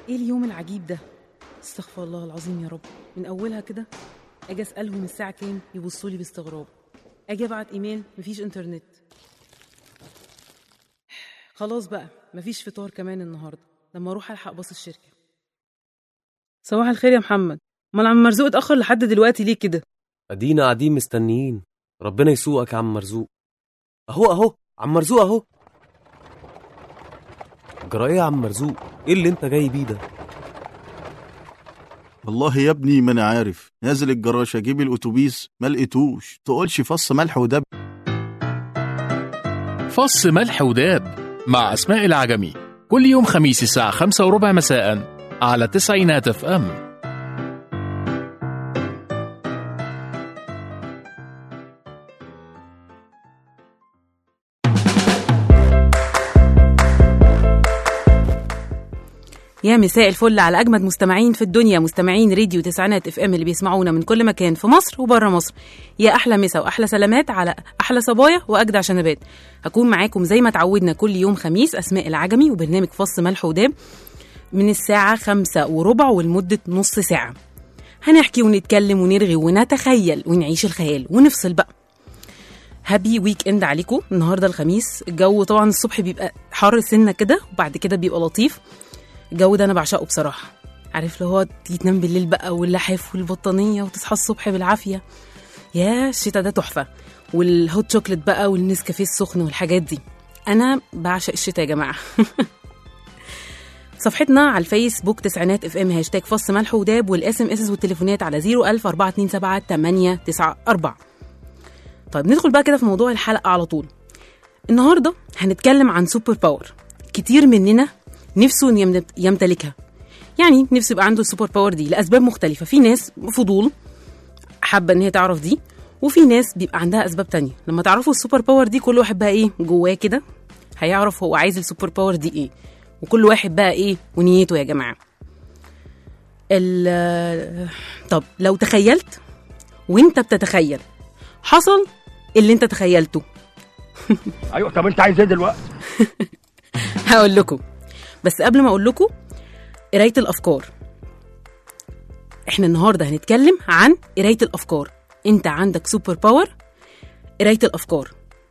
ايه اليوم العجيب ده؟ استغفر الله العظيم يا رب. من اولها كده اجي اسالهم الساعه كام يبصوا لي باستغراب، اجي ابعت ايميل مفيش انترنت. خلاص بقى مفيش فطار كمان النهارده لما اروح الحق باص الشركه. صباح الخير يا محمد، امال عم مرزوق اتاخر لحد دلوقتي ليه كده؟ ادينا قاعدين مستنيين. ربنا يسوقك يا عم مرزوق. اهو عم مرزوق اهو. جرى ايه يا عم مرزوق؟ ايه اللي انت جاي بيه ده؟ والله يا ابني ما انا عارف، نازل الجراش اجيب الاتوبيس ما لقيتوش، تقولش فص ملح ودب. فص ملح وداب مع أسماء العجمي كل يوم خميس الساعة 5:15 مساء على تسعينات اف ام. يا مساء الفل على اجمد مستمعين في الدنيا، مستمعين راديو تسعينات اف ام اللي بيسمعونا من كل مكان في مصر وبره مصر. يا احلى مسا واحلى سلامات على احلى صبايا واجدع شنبات. هكون معاكم زي ما تعودنا كل يوم خميس، اسماء العجمي، وبرنامج فص ملح وداب من الساعه 5:15 ولمده نص ساعه. هنحكي ونتكلم ونرغي ونتخيل ونعيش الخيال ونفصل بقى. هابي ويك اند عليكم. النهارده الخميس، الجو طبعا الصبح بيبقى حر سنه كده وبعد كده بيبقى لطيف. الجو ده انا بعشقه بصراحه. عارف اللي هو تيجي تنام بالليل بقى واللحاف والبطانيه وتصحى الصبح بالعافيه. يا الشتاء ده تحفه. والهوت شوكليت بقى والنسكافيه السخن والحاجات دي. انا بعشق الشتاء يا جماعه. صفحتنا على الفيسبوك تسعينات اف ام هاشتاج فص ملح وداب، والاس ام اس والتليفونات على 0104227 طيب ندخل بقى كده في موضوع الحلقه على طول. النهارده هنتكلم عن سوبر باور كتير مننا نفسه يمتلكها. يعني نفسه يبقى عنده السوبر باور دي لأسباب مختلفة. في ناس فضول حابة ان هي تعرف دي، وفي ناس بيبقى عندها أسباب تانية. لما تعرفوا السوبر باور دي كل واحد بقى ايه جواه كده هيعرف هو عايز السوبر باور دي ايه، وكل واحد بقى ايه ونيته يا جماعة. طب لو تخيلت وانت بتتخيل حصل اللي انت تخيلته. ايوه طب انت عايز ايه دلوقتي؟ هقول لكم، بس قبل ما اقول لكم قرايه الافكار. احنا النهارده هنتكلم عن قرايه الافكار. انت عندك سوبر باور قرايه الافكار.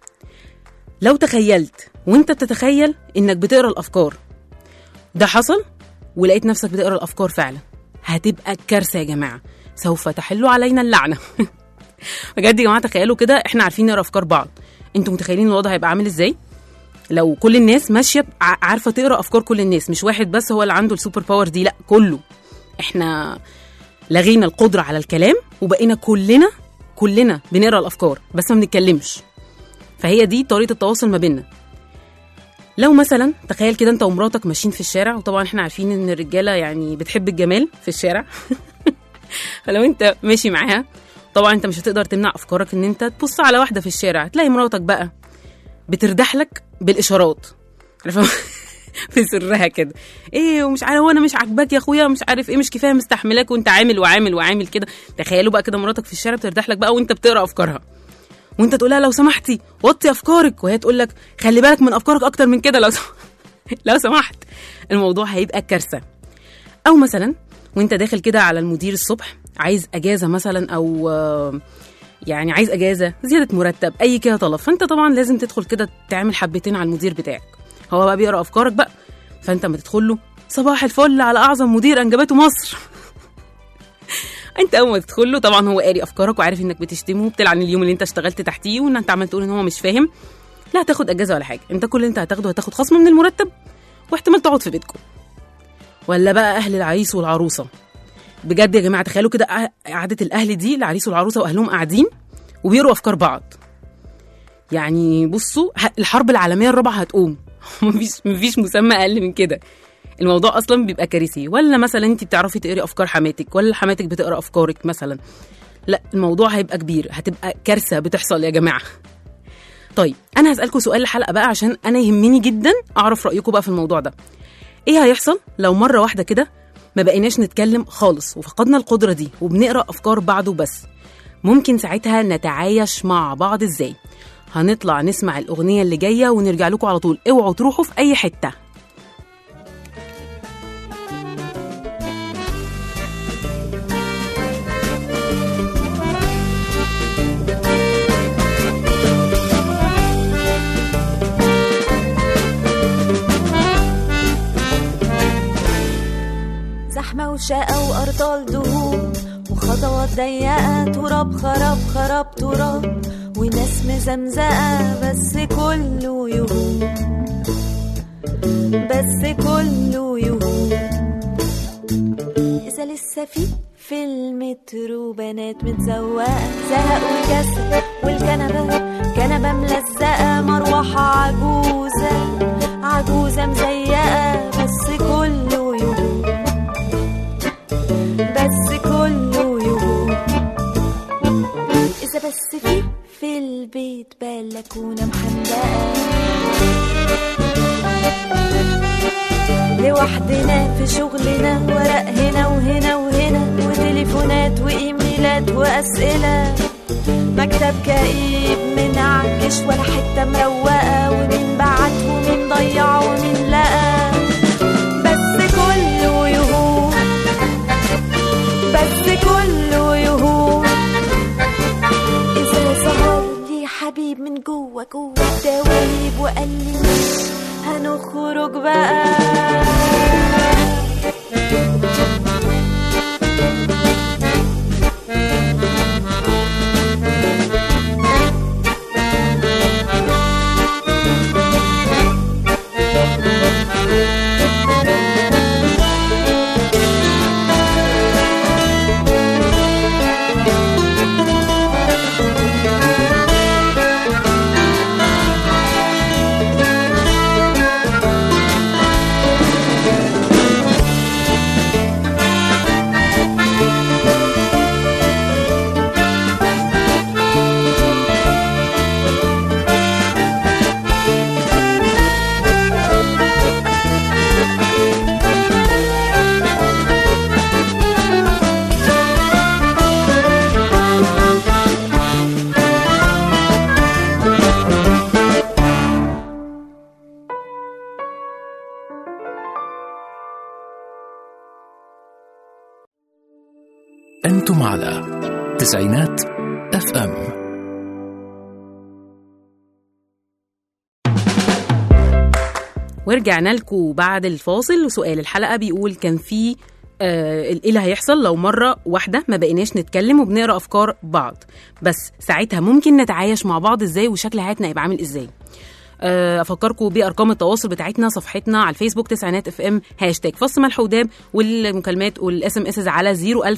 لو تخيلت وانت بتتخيل انك بتقرا الافكار ده حصل ولقيت نفسك بتقرا الافكار فعلا، هتبقى كارثه يا جماعه، سوف تحل علينا اللعنه. بجد يا جماعه تخيلوا كده، احنا عارفين نقرا افكار بعض. انتوا متخيلين الوضع هيبقى عامل ازاي لو كل الناس ماشيه عارفه تقرا افكار كل الناس؟ مش واحد بس هو اللي عنده السوبر باور دي، لا كله. احنا لغينا القدره على الكلام وبقينا كلنا بنقرا الافكار بس ما بنتكلمش. فهي دي طريقه التواصل ما بيننا. لو مثلا تخيل كده انت ومراتك ماشيين في الشارع، وطبعا احنا عارفين ان الرجاله يعني بتحب الجمال في الشارع. فلو انت ماشي معاها طبعا انت مش هتقدر تمنع افكارك ان انت تبص على واحده في الشارع، تلاقي مراتك بقى بتردح لك بالاشارات، عارفه؟ في سرها كده، ايه ومش عارف، وانا مش عاجباك يا اخويا، مش عارف ايه، مش كفايه مستحملاك وانت عامل كده. تخيلوا بقى كده مراتك في الشارع بتردح لك بقى وانت بتقرا افكارها، وانت تقول لها لو سمحتي وطي افكارك، وهي تقول لك خلي بالك من افكارك اكتر من كده لو سمحت. الموضوع هيبقى كارثه. او مثلا وانت داخل كده على المدير الصبح عايز اجازه مثلا، او يعني عايز اجازه، زياده مرتب، اي كده طلب، فانت طبعا لازم تدخل كده تعمل حبتين على المدير بتاعك. هو بقى بيقرا افكارك بقى، فانت ما تدخل له صباح الفل على اعظم مدير انجبته مصر. انت اول ما تدخل له طبعا هو قاري افكارك وعارف انك بتشتمه وبتلعن اليوم اللي انت اشتغلت تحتيه، وان انت عمال تقول ان هو مش فاهم. لا هتاخد اجازه ولا حاجه، انت كل اللي انت هتاخد خصم من المرتب، واحتمال تقعد في بيتكم. ولا بقى اهل العريس والعروسه، بجد يا جماعه تخيلوا كده قعده الاهل دي، العريس والعروسه واهلهم قاعدين وبيقروا افكار بعض. يعني بصوا الحرب العالميه الرابعه هتقوم. مفيش مسمى اقل من كده. الموضوع اصلا بيبقى كارثي. ولا مثلا انت بتعرفي تقري افكار حماتك، ولا حماتك بتقرا افكارك مثلا، لا الموضوع هيبقى كبير، هتبقى كارثه بتحصل يا جماعه. طيب انا هسالكم سؤال الحلقه بقى عشان انا يهمني جدا اعرف رايكم بقى في الموضوع ده. ايه هيحصل لو مره واحده كده ما بقيناش نتكلم خالص وفقدنا القدره دي وبنقرا افكار بعض وبس؟ ممكن ساعتها نتعايش مع بعض ازاي؟ هنطلع نسمع الاغنيه اللي جايه ونرجع لكم على طول. اوعوا تروحوا في اي حته. وشقة وأرطال دهون وخطوات ضيقة تراب خراب خراب تراب وناس مزمزقة بس كله يهون بس كله يهون. إذا لسه في المترو بنات متزوقة زهق وكسل والكنبة ملزقة مروحة عجوزة مزيقة بس كله يهون بس كله يهون. إذا بس في البيت بلكونة محندقة لوحدنا في شغلنا ورق هنا وهنا وهنا وتليفونات وإيميلات وأسئلة مكتب كئيب منعكش ولا حتة مروقة ومين بعت ومين ضيع ومين لقى بس كله يهون بس كله يهون. إذا ظهر لي حبيب من جوه الدواليب وقال لي مش هنخرج بقى أنتم على تسعينات FM. ورجعنا لكم بعد الفاصل وسؤال الحلقة بيقول كان في ايه اللي هيحصل لو مرة واحدة ما بقيناش نتكلم وبنقرأ أفكار بعض بس ساعتها ممكن نتعايش مع بعض ازاي وشكل حياتنا يبقى عامل ازاي. افكركم بارقام التواصل بتاعتنا صفحتنا على الفيسبوك تسعينات FM هاشتاج فص ملح وداب والمكالمات والاس ام اس على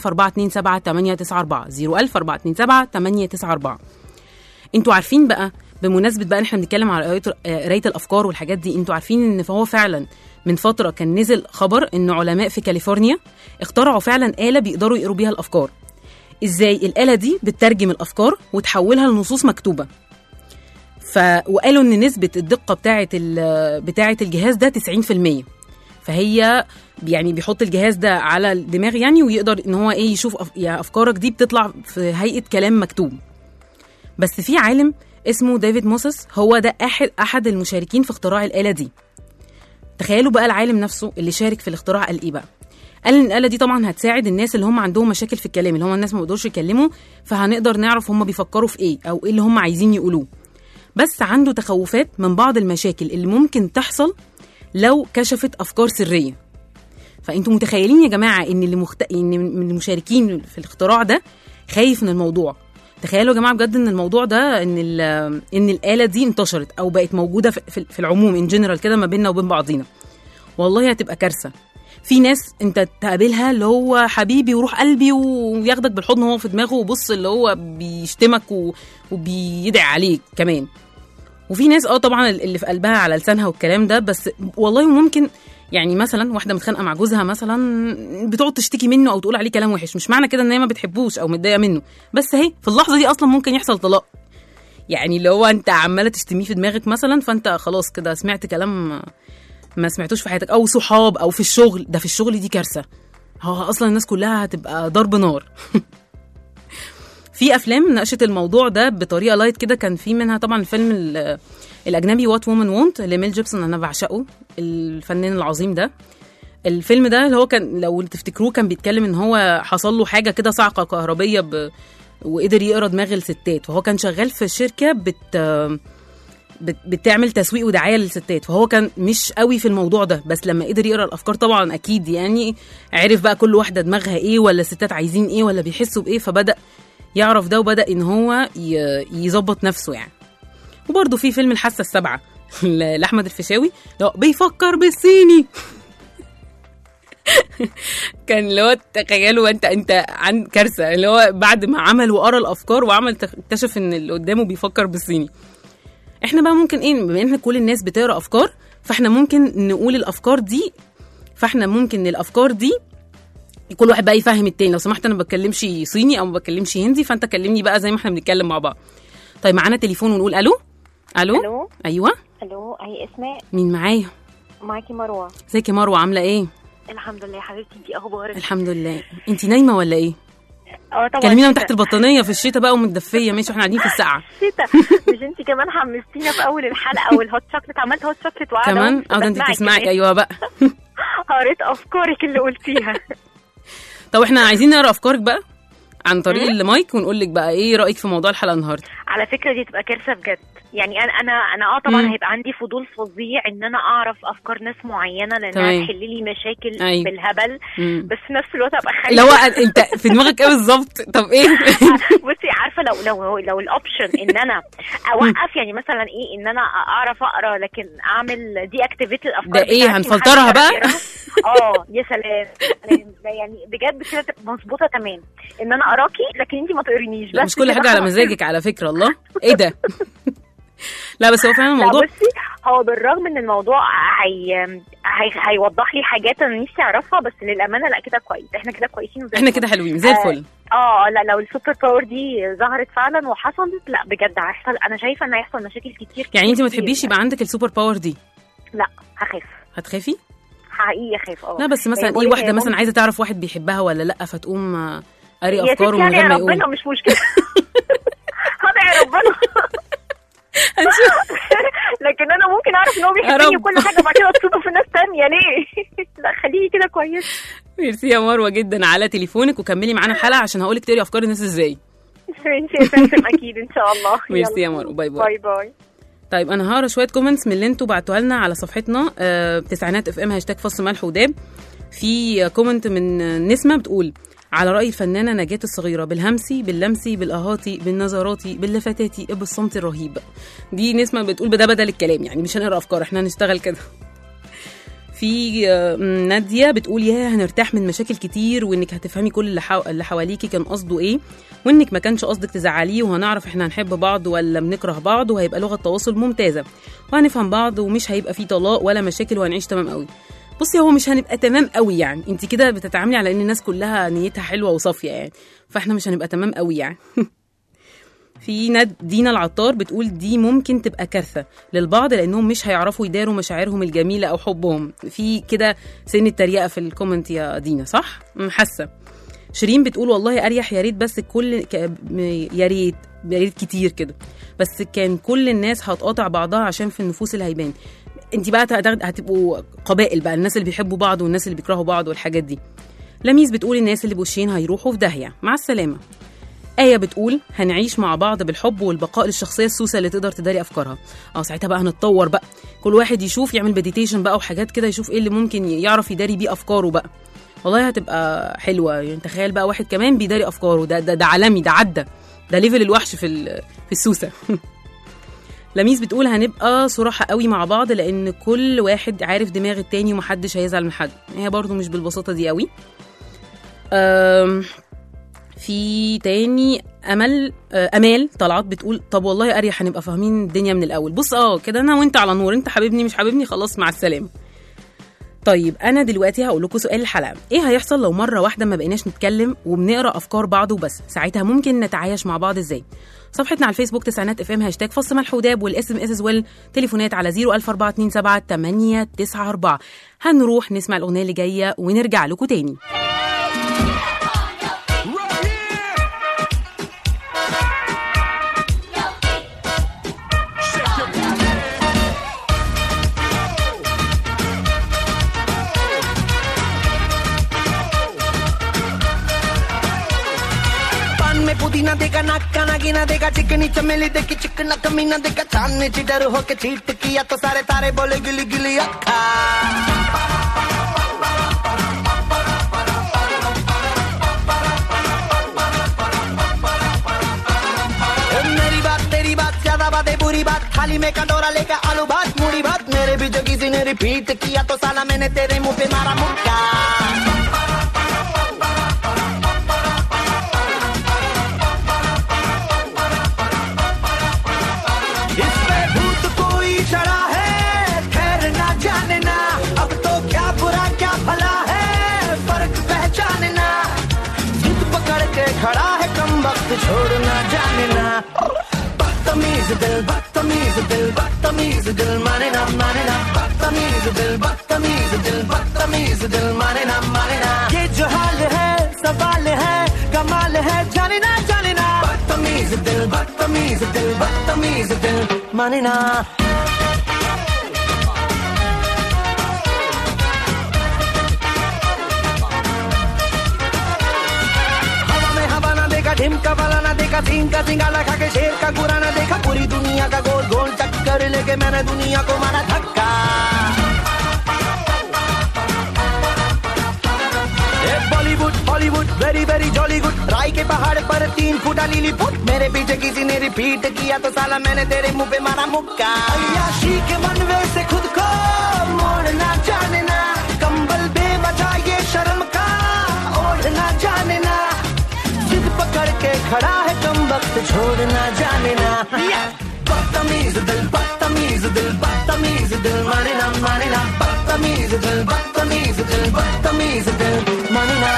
01427 انتوا عارفين بقى بمناسبة بقى احنا بنتكلم على قراية الافكار والحاجات دي انتوا عارفين ان فهو فعلا من فترة كان نزل خبر ان علماء في كاليفورنيا اخترعوا فعلا آلة بيقدروا يقروا بيها الافكار. ازاي؟ الآلة دي بتترجم الافكار وتحولها لنصوص مكتوبة. وقالوا ان نسبة الدقة بتاعة الجهاز ده 90%. فهي يعني بيحط الجهاز ده على الدماغ يعني ويقدر ان هو يشوف يعني افكارك دي بتطلع في هيئة كلام مكتوب. بس في عالم اسمه ديفيد موسس هو ده احد المشاركين في اختراع الآلة دي. تخيلوا بقى العالم نفسه اللي شارك في الاختراع قال ايه بقى؟ قال ان الآلة دي طبعا هتساعد الناس اللي هم عندهم مشاكل في الكلام اللي هم الناس ما بيقدروش يكلموا فهنقدر نعرف هم بيفكروا في ايه او ايه اللي هم عايزين يقولوه. بس عنده تخوفات من بعض المشاكل اللي ممكن تحصل لو كشفت أفكار سرية. فأنتوا متخيلين يا جماعة إن إن من المشاركين في الاختراع ده خايف من الموضوع. تخيلوا يا جماعة بجد إن الموضوع ده إن الآلة دي انتشرت أو بقت موجودة في العموم إن جنرال كده ما بيننا وبين بعضينا. والله هتبقى كارثة. في ناس انت تقابلها اللي هو حبيبي وروح قلبي وياخدك بالحضن وهو في دماغه وبص اللي هو بيشتمك وبيدعي عليك كمان. وفي ناس طبعا اللي في قلبها على لسانها والكلام ده بس والله ممكن يعني مثلا واحده متخانقه مع جوزها مثلا بتقعد تشتكي منه او تقول عليه كلام وحش مش معنى كده ان هي ما بتحبوش او متضايقه منه بس هي في اللحظه دي اصلا ممكن يحصل طلاق. يعني لو انت عماله تشتميه في دماغك مثلا فانت خلاص كده سمعت كلام ما سمعتوش في حياتك او صحاب او في الشغل. ده في الشغل دي كارثه. هو اصلا الناس كلها هتبقى ضرب نار. في افلام ناقشت الموضوع ده بطريقه لايت كده. كان في منها طبعا الفيلم الاجنبي وات وومن وونت لميل جيبسون. انا بعشقه الفنان العظيم ده. الفيلم ده اللي هو كان لو تفتكروه كان بيتكلم ان هو حصل له حاجه كده صعقه كهربيه وقدر يقرا دماغ الستات. وهو كان شغال في شركه بتعمل تسويق ودعايه للستات، فهو كان مش قوي في الموضوع ده، بس لما قدر يقرا الافكار طبعا اكيد يعني عرف بقى كل واحده دماغها ايه، ولا الستات عايزين ايه، ولا بيحسوا بايه، فبدا يعرف ده وبدا ان هو يظبط نفسه يعني. وبرده في فيلم الحاسه السابعه لاحمد الفيشاوي بيفكر بالصيني كان اللي هو تخيلوا انت عن كارثه، اللي هو بعد ما عمل وقرا الافكار وعمل اكتشف ان اللي قدامه بيفكر بالصيني. احنا بقى ممكن ايه، بما ان كل الناس بتقرا افكار، فاحنا ممكن نقول الافكار دي، فاحنا ممكن الافكار دي كل واحد بقى يفهم التاني. لو سمحت انا ما بتكلمش صيني او ما بتكلمش هندي، فانت كلمني بقى زي ما احنا بنتكلم مع بعض. طيب معانا تليفون ونقول الو. الو. ايوه. الو، اي اسماء؟ مين معايا؟ معاكي مروه. ازيك يا مروه، عامله ايه؟ الحمد لله يا حبيبتي، انتي اخبارك؟ الحمد لله. انتي نايمه ولا ايه؟ طبعا كلمينا من تحت البطانيه في الشتاء بقى ومتدفيه. ماشي، احنا قاعدين في السقعه. الشتاء مش انتي كمان حمستينا في اول الحلقه والهوت شوكليت، عملت هوت شوكليت وقاعده كمان ده انت تسمعك. ايوه بقى قريت افكارك اللي قلتيها. طب احنا عايزين نقرا افكارك بقى عن طريق المايك ونقول لك بقى ايه رايك في موضوع الحلقه النهارده. على فكره دي تبقى كارثه بجد، يعني انا طبعا هيبقى عندي فضول فظيع ان انا اعرف افكار ناس معينه لانها تحل لي مشاكل بالهبل. بس في نفس الوقت ابقى خايفه. لو انت في دماغك ايه بالظبط؟ طب ايه؟ بصي عارفه لو الاوبشن ان انا اوقف، يعني مثلا ايه، ان انا اعرف اقرا لكن اعمل دي اكتيفيت الافكار ده ايه، هنفلترها بقى؟ يا سلام. يعني بجد كده تبقى مظبوطه تمام ان انا اقراكي لكن انت ما تقرينيش. بس مش كل حاجه على مزاجك على فكره. الله ايه ده؟ لا بس هو فعلا الموضوع، بصي هو بالرغم ان الموضوع هيوضح لي حاجات انا نفسي اعرفها، بس للامانه لا كده كويس، احنا كده كويسين احنا كده حلوين زي الفل. لا لو السوبر باور دي ظهرت فعلا وحصلت، لا بجد هيحصل، انا شايفه ان هيحصل مشاكل كتير. يعني انت ما تحبيش يبقى عندك السوبر باور دي؟ لا هخاف. هتخافي؟ حقيقي اخاف. لا بس مثلا ايه، واحده مثلا عايزه تعرف واحد بيحبها ولا لا، فتقوم قاري افكاره من غير ما يقول. ربنا مش مشكله. هدعي ربنا. لكن انا ممكن اعرف ان هو بيحبني وكل حاجه، بعد كده تصدف في ناس تانية ليه؟ لا خليكي كده كويس. ميرسي يا مروه جدا على تليفونك، وكملي معانا الحلقه عشان هقولك تقري افكار الناس ازاي. ماشي يا فندم، اكيد ان شاء الله. ميرسي يا مروه، باي باي. باي باي. طيب انا هقرا شويه كومنتس من اللي انتوا بعتوها لنا على صفحتنا تسعينات اف ام هاشتاج #ملح وداب. في كومنت من نسمه بتقول: على رأي الفنانة نجاة الصغيرة، بالهمسي باللمسي بالأهاتي بالنظراتي باللفتاتي بالصمت الرهيب. دي نسمة بتقول ده بدل الكلام، يعني مش هنقرأ أفكار، احنا هنشتغل كده. في نادية بتقول: يا هنرتاح من مشاكل كتير، وإنك هتفهمي كل اللي حواليكي كان قصده إيه، وإنك ما كانش قصدك تزعليه، وهنعرف احنا هنحب بعض ولا بنكره بعض، وهيبقى لغة تواصل ممتازة، وهنفهم بعض، ومش هيبقى فيه طلاق ولا مشاكل، وهنعيش تمام قوي. بصي هو مش هنبقى تمام قوي، يعني انت كده بتتعاملي على ان الناس كلها نيتها حلوه وصافيه يعني، فاحنا مش هنبقى تمام قوي يعني. في دينا العطار بتقول: دي ممكن تبقى كارثه للبعض لانهم مش هيعرفوا يداروا مشاعرهم الجميله او حبهم. في كده سن التريقه في الكومنت يا دينا، صح؟ حاسه. شيرين بتقول: والله اريح، يا ريت بس الكل يا ريت كتير كده، بس كان كل الناس هتقاطع بعضها عشان في النفوس اللي هيبان. انت بقى هتبقوا قبائل بقى، الناس اللي بيحبوا بعض والناس اللي بيكرهوا بعض والحاجات دي. لميس بتقول: الناس اللي بوشين هيروحوا في داهيه، مع السلامه. آية بتقول: هنعيش مع بعض بالحب والبقاء للشخصيه السوسه اللي تقدر تداري افكارها. ساعتها بقى هنتطور بقى، كل واحد يشوف يعمل مديتيشن بقى وحاجات كده، يشوف ايه اللي ممكن يعرف يداري بيه افكاره بقى. والله هتبقى حلوه يعني. تخيل بقى واحد كمان بيداري افكاره، ده عالمي، ده عدى، ده ليفل الوحش في السوسه. لميس بتقول: هنبقى صراحة قوي مع بعض لأن كل واحد عارف دماغ التاني ومحدش هيزعل من حد. هي برضو مش بالبساطة دي قوي. في تاني أمال طلعت بتقول: طب والله أريح، هنبقى فاهمين الدنيا من الأول. بص كده أنا وأنت على نور، أنت حبيبني مش حبيبني خلاص مع السلامة. طيب أنا دلوقتي هقول لكم سؤال الحلقة: إيه هيحصل لو مرة واحدة ما بقيناش نتكلم وبنقرأ أفكار بعض وبس؟ ساعتها ممكن نتعايش مع بعض إزاي؟ صفحتنا على الفيسبوك تسعينات اف ام هاشتاج #ملح وداب، والاسم اس ويل، تليفونات على 01427 هنروح نسمع الأغنية اللي جاية ونرجع لكم تاني. कान में पुदीना देगा, नाक का नागिना देगा, चिकनी चमेली देखी चिकना कमीना देगा, चांद ने चिटर होके चीट किया तो सारे तारे बोले गिली गिली अक्का। मेरी बात तेरी बात ज्यादा बातें बुरी बात, थाली में कटोरा लेकर आलू भात मूड़ी भात, मेरे भी जो किसी ने रिपीट किया तो साला मैंने तेरे मुंह पे मारा मुक्का। इस पे भूत कोई चढ़ा है, खैर ना जाने ना, अब तो क्या बुरा क्या भला है फर्क पहचानना, जिद पकड़ के खड़ा है कम वक्त छोड़ना जाने ना। बदतमीज दिल बदतमीज दिल बदतमीज दिल माने ना बदतमीज दिल बदतमीज दिल बदतमीज दिल माने ना ये जो हाल है सवाल है कमाल है जाने ना बदतमीज दिल बदतमीज दिल बदतमीज दिल माने ना। ढिमका वाला ना देखा, सीन का सिंगाला खा के शेर का गुरा ना देखा, पूरी दुनिया का गोल गोल चक्कर लेके मैंने दुनिया को मारा धक्का। Bollywood Hollywood very very jolly good, राय के पहाड़ पर 3 फुटा लीली फुट, मेरे पीछे किसी ने रिपीट किया तो साला मैंने तेरे मुंह पे मारा मुक्का। अय्याशी के मनवे से खुद को मोड़ना जाने ना, कंबल बेवजह ये शर्म का ओढ़ना जाने ना, जिद पकड़ के खड़ा है कम वक्त छोड़ना जाने ना। बदतमीज दिल बदतमीज दिल बदतमीज दिल माने ना बदतमीज दिल बदतमीज दिल बदतमीज दिल माने ना।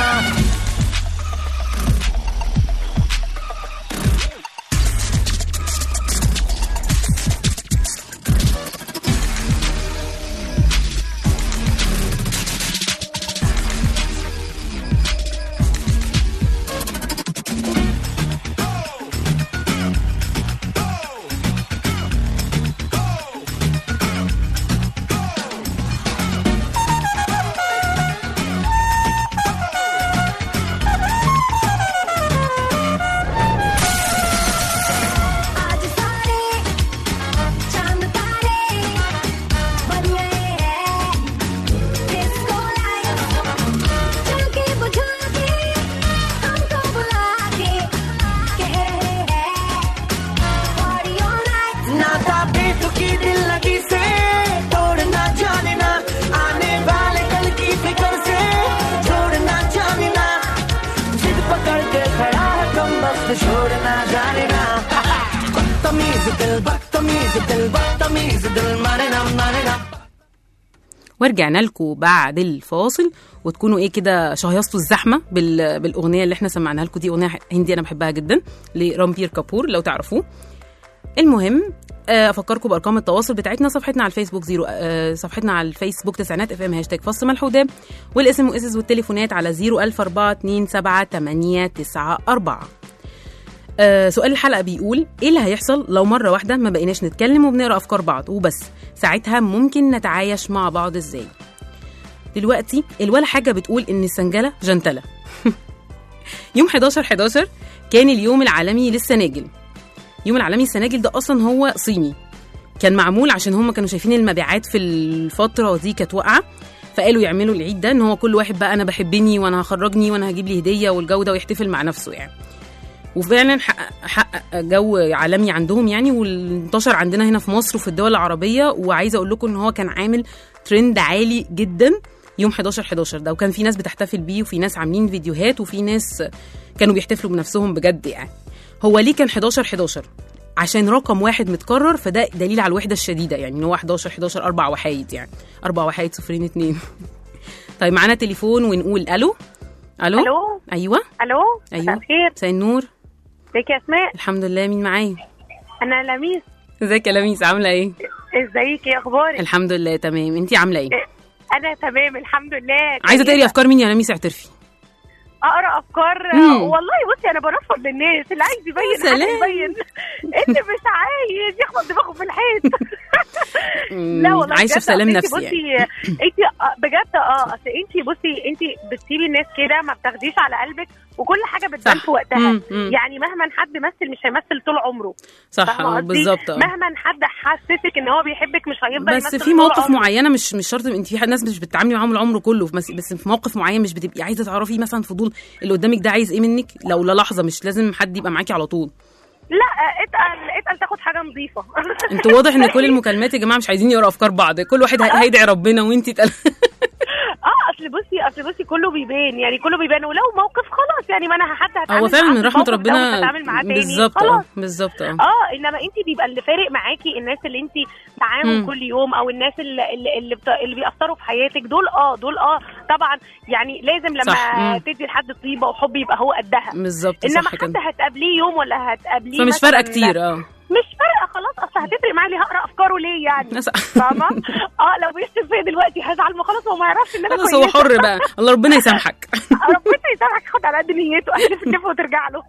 ورجعنا لكم بعد الفاصل، وتكونوا ايه كده شهيصتوا الزحمه بالاغنيه اللي احنا سمعناها لكم. دي اغنيه هندي انا بحبها جدا لرامبير كابور لو تعرفوه. المهم افكركم بارقام التواصل بتاعتنا، صفحتنا على الفيسبوك صفحتنا على الفيسبوك تسعينات اف ام هاشتاج فصل ملح وداب، والاسم واسس والتليفونات على 014278994. سؤال الحلقه بيقول ايه اللي هيحصل لو مره واحده ما بقيناش نتكلم وبنقرا افكار بعض وبس؟ ساعتها ممكن نتعايش مع بعض ازاي؟ دلوقتي الولا حاجه بتقول ان السنجله جنتله. يوم 11/11 كان اليوم العالمي للسناجل. يوم العالمي للسناجل ده اصلا هو صيني، كان معمول عشان هم كانوا شايفين المبيعات في الفتره دي كانت واقعه، فقالوا يعملوا العيد ده ان هو كل واحد بقى انا بحبني وانا هخرجني وانا هجيب لي هديه والجو ده، ويحتفل مع نفسه يعني. وفعلا حقق جو عالمي عندهم يعني، وانتشر عندنا هنا في مصر وفي الدول العربيه. وعايزه اقول لكم ان هو كان عامل ترند عالي جدا يوم 11/11 ده، وكان في ناس بتحتفل بيه وفي ناس عاملين فيديوهات وفي ناس كانوا بيحتفلوا بنفسهم بجد يعني. هو ليه كان 11/11؟ عشان رقم واحد متكرر، فده دليل على الوحده الشديده يعني، ان هو 11/11 4 وحايد يعني 4 وحايد 0 2. طيب معانا تليفون ونقول الو. الو ايوه الو ايوه خير، مساء النور. ازيك يا اسماء؟ الحمد لله. مين معايا؟ انا لميس. ازيك يا لميس، عامله ايه؟ ازيك، ايه اخبارك؟ الحمد لله تمام، انتي عامله ايه؟ انا تمام الحمد لله. عايزه تقري افكار مين يا لميس؟ اعترفي. اقرا افكار والله بصي انا برفض للناس، اللي عايز يبين يبين، اللي مش عايز يخبط دماغه في الحيط. لا والله عايشه في سلام نفسي. بصي يعني. انت بجد اصل انت بصي انت بتسيبي الناس كده ما بتاخديش على قلبك وكل حاجه بتبان في وقتها. يعني مهما حد مثل مش هيمثل طول عمره. صح بالظبط. مهما حد حسسك ان هو بيحبك مش هيفضل بس في مواقف معينه مش شرط. انت في ناس مش بتتعاملي معاهم العمر كله، بس في موقف معين مش بتبقي عايزه تعرفي مثلا فضول اللي قدامك ده عايز ايه منك، لو للحظه مش لازم حد يبقى معاكي على طول. لا اتقل تاخد حاجه نظيفه. انتوا واضح ان كل المكالمات يا جماعه مش عايزين يقروا افكار بعض، كل واحد هيدعي ربنا وانتي اصل بصي كله بيبان، يعني كله بيبان، ولو موقف خلاص يعني ما انا حد هتعامل هو فعلا من رحمه ربنا بالظبط. بالظبط انما انت بيبقى اللي فارق معاكي الناس اللي انت معاهم كل يوم، او الناس اللي بيأثروا في حياتك دول. دول طبعا يعني لازم لما تدي لحد طيبه وحب يبقى هو قدها بالظبط. انما حد هتقابليه يوم ولا هتقابليه فمش فارقه كتير. مش فارقه خلاص، اصل هتفرق معايا ليه هقرا افكاره ليه يعني؟ فاهمه؟ لو بيشتم فيا دلوقتي هزعل، ما خلاص هو ما يعرفش ان انا كويسه. خلاص هو حر بقى، الله ربنا يسامحك. ربنا يسامحك، خد على قد نيته احلف الكيف وترجع له.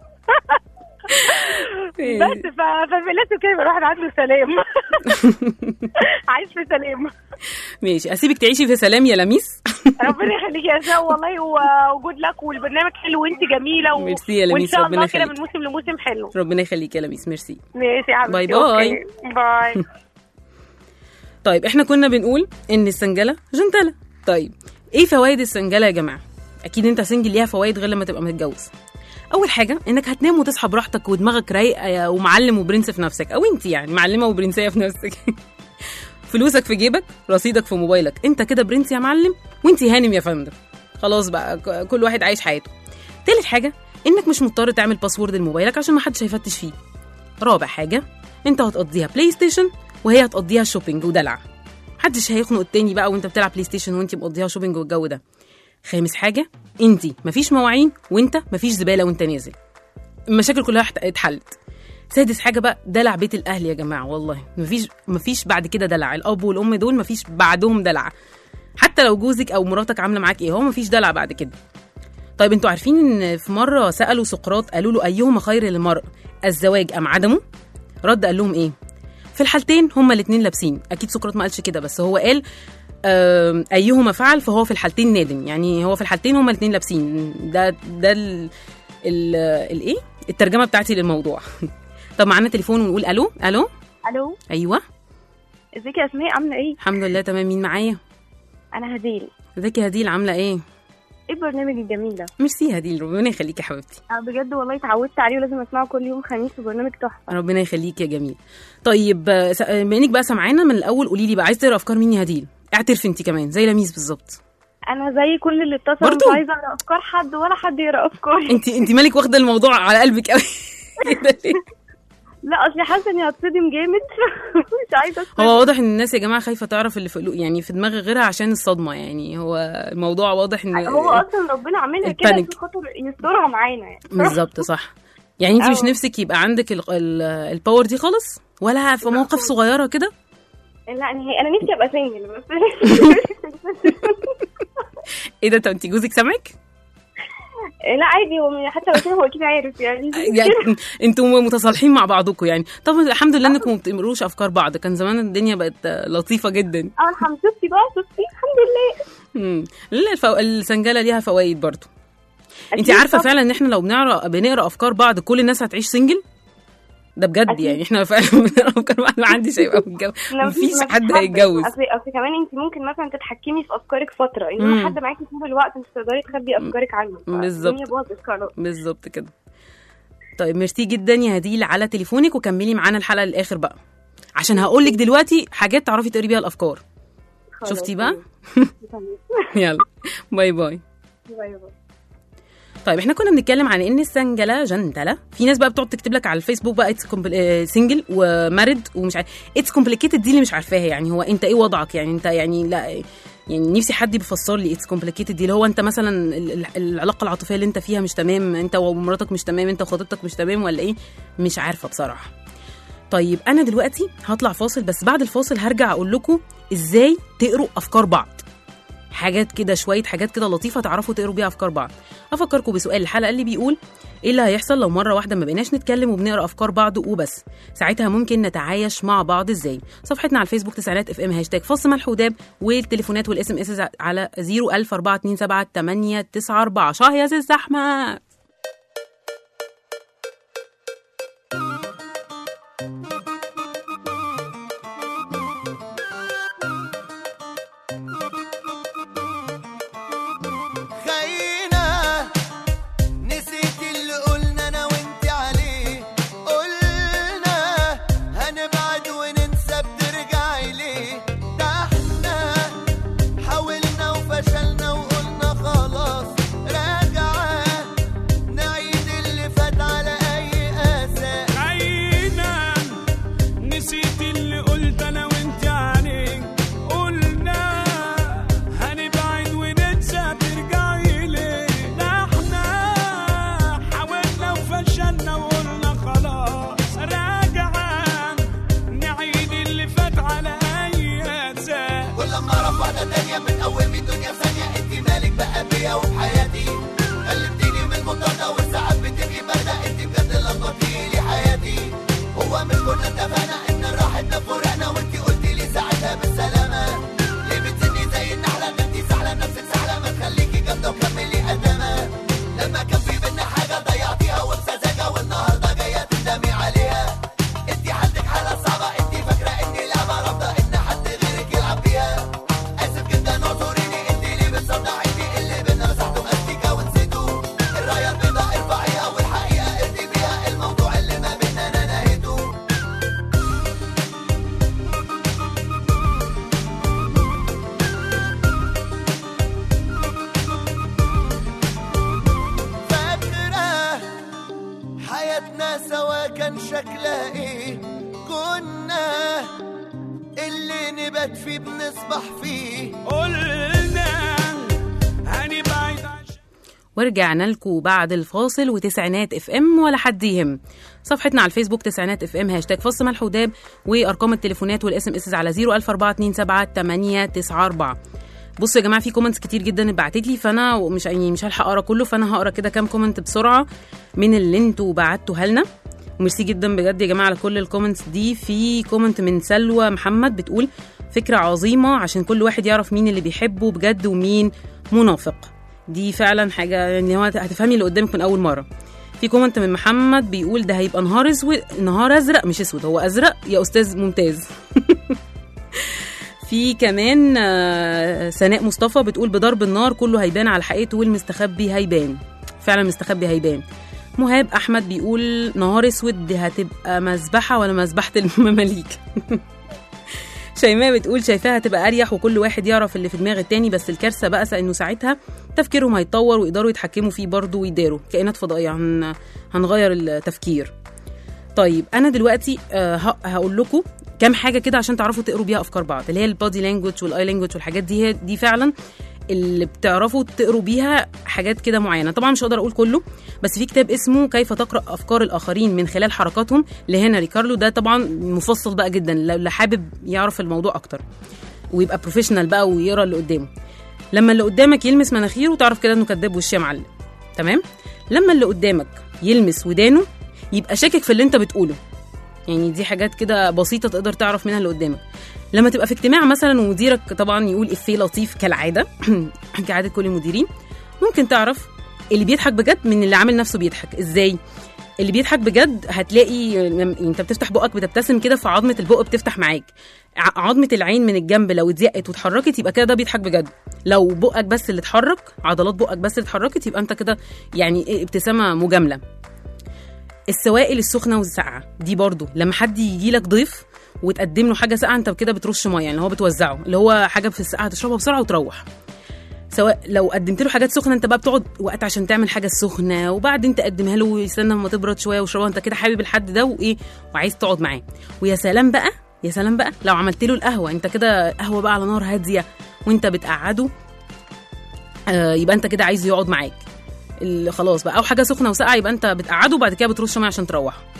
بس فلازم كده الواحد عنده سلام. عايش في سلام. ماشي، اسيبك تعيشي في سلام يا لميس. ربنا يخليكي يا زو والله، وجود لك والبرنامج حلو وانت جميله ميرسي يا لميس، وان شاء الله كده من موسم لموسم حلو. ربنا يخليكي يا لميس. ميرسي. ماشي يا حبيبتي. باي باي. طيب احنا كنا بنقول ان السنجله جنتله. طيب ايه فوائد السنجله يا جماعه؟ اكيد انت سنجل ليها فوائد غير لما تبقى متجوز. اول حاجه انك هتنام وتصحى براحتك ودماغك رايقه ومعلم وبرنس في نفسك، او انت يعني معلمه وبرنسيه في نفسك. فلوسك في جيبك، رصيدك في موبايلك، انت كده برنس يا معلم وانت هانم يا فندم. خلاص بقى كل واحد عايش حياته. تالت حاجه انك مش مضطر تعمل باسورد لموبايلك عشان ما حدش هيفتش فيه. رابع حاجه انت هتقضيها بلاي ستيشن وهي هتقضيها شوبينج ودلع، محدش هيخنق التاني بقى وانت بتلعب بلاي ستيشن وانت مقضيها شوبينج والجو ده. خامس حاجه انت مفيش مواعين وانت مفيش زباله وانت نازل، المشاكل كلها اتحلت. سادس حاجه بقى دلع بيت الاهل يا جماعه، والله مفيش بعد كده دلع. الاب والام دول مفيش بعدهم دلع، حتى لو جوزك او مراتك عامله معاك ايه، هو مفيش دلع بعد كده. طيب انتوا عارفين ان في مره سالوا سقراط قالوا له ايهما خير للمرء، الزواج ام عدمه؟ رد قال لهم ايه؟ في الحالتين هما الاثنين لابسين. اكيد سقراط ما قالش كده، بس هو قال ايهما فعل فهو في الحالتين نادم، يعني هو في الحالتين هما الاثنين لابسين. ده الايه الترجمه بتاعتي للموضوع. طب معانا تليفون ونقول الو. ايوه ازيك يا اسماء، عامله ايه؟ الحمد لله تمام. مين معايا؟ انا هديل. ازيك يا هديل، عامله ايه؟ ايه البرنامج الجميل ده؟ ميرسي هديل، ربنا يخليكي يا حبيبتي. بجد والله اتعودت عليه ولازم اسمعه كل يوم خميس، وبرنامج تحفه. ربنا يخليكي يا جميل. طيب بما انك بقى سامعانا من الاول، قولي لي بقى عايزه تقرا افكار مين يا هديل؟ اعترفي انت كمان زي لميس بالظبط. انا زي كل اللي اتصل مش عايزه اقرا افكار حد ولا حد يقرا افكاري. انت مالك واخده الموضوع على قلبك قوي كده ليه؟ لا اصلي حاسه اني هتصدم جامد. مش عايزه اتصدم. هو واضح ان الناس يا جماعه خايفه تعرف اللي في قلوب، يعني في دماغ غيرها عشان الصدمه. يعني هو الموضوع واضح ان هو اصلا ربنا عاملها كده عشان خاطر يسترها معانا يعني. بالظبط صح. يعني انت مش نفسك يبقى عندك الباور دي خالص ولا في مواقف صغيره كده؟ لا انا نفسي ابقى سنجل بس. ايه ده؟ انت جوزك سامعك؟ لا عادي، هو حتى لو كده هو اكيد عارف يعني انتوا متصالحين مع بعضكم يعني. طب الحمد لله انكم ما بتمروش افكار بعض، كان زمان الدنيا بقت لطيفه جدا. الحمد لله. لا السنجله ليها فوائد برضو. انت عارفه فعلا ان احنا لو بنقرا افكار بعض كل الناس هتعيش سنجل؟ ده بجد أكيد. يعني احنا فعلا بنقرا افكار بعض، ما عنديش هيبقى متجوز، مفيش حد هيتجوز. اصل كمان انت ممكن مثلا تتحكمي في افكارك فتره، انما حد معاكي طول الوقت مش تقدري تخبي افكارك عنه. بالظبط كده. طيب ميرسي جدا يا هديل على تليفونك، وكملي معانا الحلقه للاخر بقى عشان هقول لك دلوقتي حاجات تعرفي تقري بيها الافكار. شفتي بقى؟ يلا باي باي. طيب احنا كنا بنتكلم عن ان السنجله جنتله. في ناس بقى بتقعد تكتب لك على الفيسبوك بقى سنجل ومارد ومش عارف اتس كومبليكيتد، دي اللي مش عارفاها. يعني هو انت ايه وضعك؟ يعني انت يعني لا يعني نفسي حد بيفسر لي اتس كومبليكيتد دي، اللي هو انت مثلا العلاقه العاطفيه اللي انت فيها مش تمام، انت ومراتك مش تمام، انت وخطيبتك مش تمام، ولا ايه؟ مش عارفه بصراحه. طيب انا دلوقتي هطلع فاصل، بس بعد الفاصل هرجع اقول لكم ازاي تقروا افكار بعض. حاجات كده، شويه حاجات كده لطيفه تعرفوا تقروا بيها افكار بعض. افكركم بسؤال الحلقه اللي بيقول ايه اللي هيحصل لو مره واحده ما بقيناش نتكلم وبنقرا افكار بعض وبس؟ ساعتها ممكن نتعايش مع بعض ازاي؟ صفحتنا على الفيسبوك تسعينات اف ام هاشتاج فص ملح وداب، والتليفونات والاس ام اس على 010427894. شاه يا زي الزحمه. ورجعنا لكم بعد الفاصل وتسعينات اف ام ولا حد يهم. صفحتنا على الفيسبوك تسعينات اف ام هاشتاج فص ملح وداب، وارقام التليفونات والاس ام اس على 010427894. بصوا يا جماعه في كومنتس كتير جدا اتبعتت لي، فانا مش هلحق اقرا كله، فانا هقرا كده كام كومنت بسرعه من اللي انتوا بعتوها لنا. وميرسي جدا بجد يا جماعه على كل الكومنتس دي. في كومنت من سلوى محمد بتقول فكره عظيمه عشان كل واحد يعرف مين اللي بيحبه بجد ومين منافق. دي فعلا حاجه يعني هتفهمي اللي قدامك من اول مره. في كومنت من محمد بيقول ده هيبقى نهار اسود، نهار ازرق مش اسود، هو ازرق يا استاذ ممتاز. في كمان سناء مصطفى بتقول بضرب النار كله هيبان على حقيقته والمستخبي هيبان. فعلا المستخبي هيبان. مهاب احمد بيقول نهار اسود دي هتبقى مذبحه ولا مذبحه المماليك. شيماء بتقول شايفاها هتبقى اريح وكل واحد يعرف اللي في دماغ التاني، بس الكارثه بقى انه ساعتها تفكيرهم هيتطور ويقدروا يتحكموا فيه برضه ويداروا كائنات فضائيه. هنغير التفكير. طيب انا دلوقتي هقول لكم كام حاجه كده عشان تعرفوا تقروا بيها افكار بعض، اللي هي البادي لانجوج والاي لانجوج والحاجات دي فعلا اللي بتعرفوا تقروا بيها حاجات كده معينه. طبعا مش هقدر اقول كله، بس في كتاب اسمه كيف تقرا افكار الاخرين من خلال حركاتهم لهنري كارلو. ده طبعا مفصل بقى جدا اللي حابب يعرف الموضوع اكتر ويبقى بروفيشنال بقى ويقرا اللي قدامه. لما اللي قدامك يلمس مناخيره تعرف كده انه كداب وش يا معلم. تمام. لما اللي قدامك يلمس ودانه يبقى شاكك في اللي انت بتقوله. يعني دي حاجات كده بسيطه تقدر تعرف منها اللي قدامك. لما تبقى في اجتماع مثلا ومديرك طبعا يقول افيه لطيف كالعاده كعاده كل المديرين، ممكن تعرف اللي بيضحك بجد من اللي عامل نفسه بيضحك. ازاي؟ اللي بيضحك بجد هتلاقي انت بتفتح بقك بتبتسم كده، فعظمه البق بتفتح معاك. عظمه العين من الجنب لو اتزقت واتحركت يبقى كده ده بيضحك بجد. لو بقك بس اللي اتحرك، عضلات بقك بس اللي اتحركت، يبقى انت كده يعني ابتسامه مجامله. السوائل السخنه والساقعه دي برضو لما حد يجي لك ضيف وتقدم له حاجه ساقعه انت كده بترش ميه، يعني هو بتوزعه اللي هو حاجه في الساقعه تشربها بسرعه وتروح. سواء لو قدمت له حاجات سخنه انت بقى بتقعد وقت عشان تعمل حاجه سخنه وبعدين تقدمها له ويستنى لما تبرد شويه ويشربها. انت كده حابب الحد ده وايه وعايز تقعد معاه. ويا سلام بقى يا سلام بقى لو عملت له القهوه، انت كده قهوه بقى على نار هاديه وانت بتقعده، يبقى انت كده عايز يقعد معاك. خلاص بقى. او حاجه سخنه وساقعه يبقى انت بتقعده وبعد كده بترش ميه عشان تروح.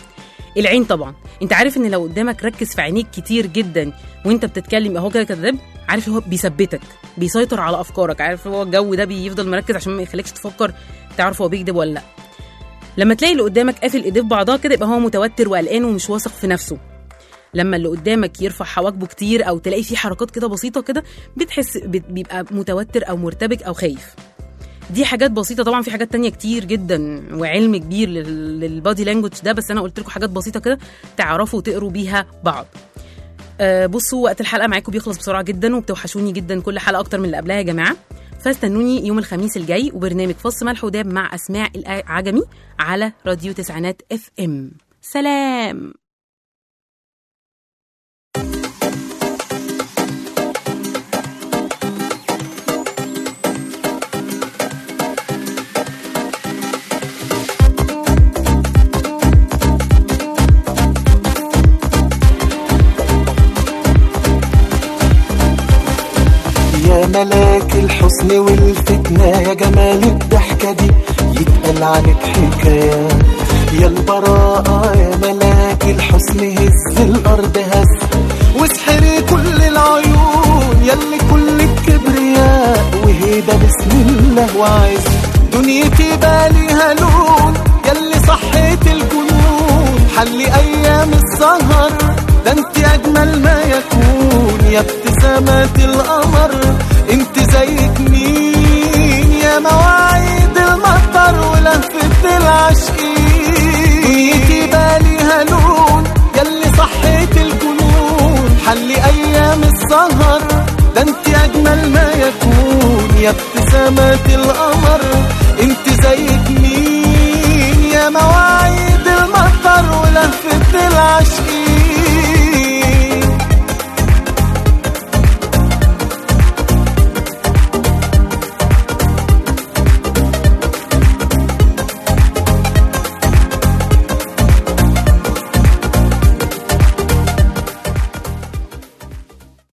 العين طبعا، انت عارف ان لو قدامك ركز في عينيك كتير جدا وانت بتتكلم اهو كده كذاب، عارف هو بيثبتك، بيسيطر على افكارك، عارف هو الجو ده بيفضل مركز عشان ما يخليكش تفكر تعرف هو بيكذب ولا لا. لما تلاقي اللي قدامك قافل ايديه في بعضها كده يبقى هو متوتر وقلقان ومش واثق في نفسه. لما اللي قدامك يرفع حواجبه كتير او تلاقي فيه حركات كده بسيطه كده بتحس بيبقى متوتر او مرتبك او خايف. دي حاجات بسيطه، طبعا في حاجات تانية كتير جدا وعلم كبير للبادي لانجوج ده، بس انا قلت لكم حاجات بسيطه كده تعرفوا وتقروا بيها بعض. بصوا وقت الحلقه معاكم بيخلص بسرعه جدا وبتوحشوني جدا كل حلقه اكتر من اللي قبلها يا جماعه، فاستنوني يوم الخميس الجاي وبرنامج فص ملح وداب مع اسماء العجمي على راديو تسعينات FM. سلام. يا ملاك الحسن والفتنة، يا جمال الضحكة دي يتقال عنك حكاية. يا البراءة يا ملاك الحسن، هز الأرض هز واسحري كل العيون، ياللي كل الكبرياء وهيبة بسم الله وعز. دنيتي باليها لون، ياللي صحيت الجنون، حلي أيام السهر، ده انت أجمل ما يكون. يا ابتسامات القمر انت زيك مين، يا مواعيد المطر ولهفة العاشقين. دنيتي باليها لون، ياللي صحيت الجنون، حلي أيام السهر، ده انت أجمل ما يكون. يا ابتسامات القمر انت زيك مين، يا مواعيد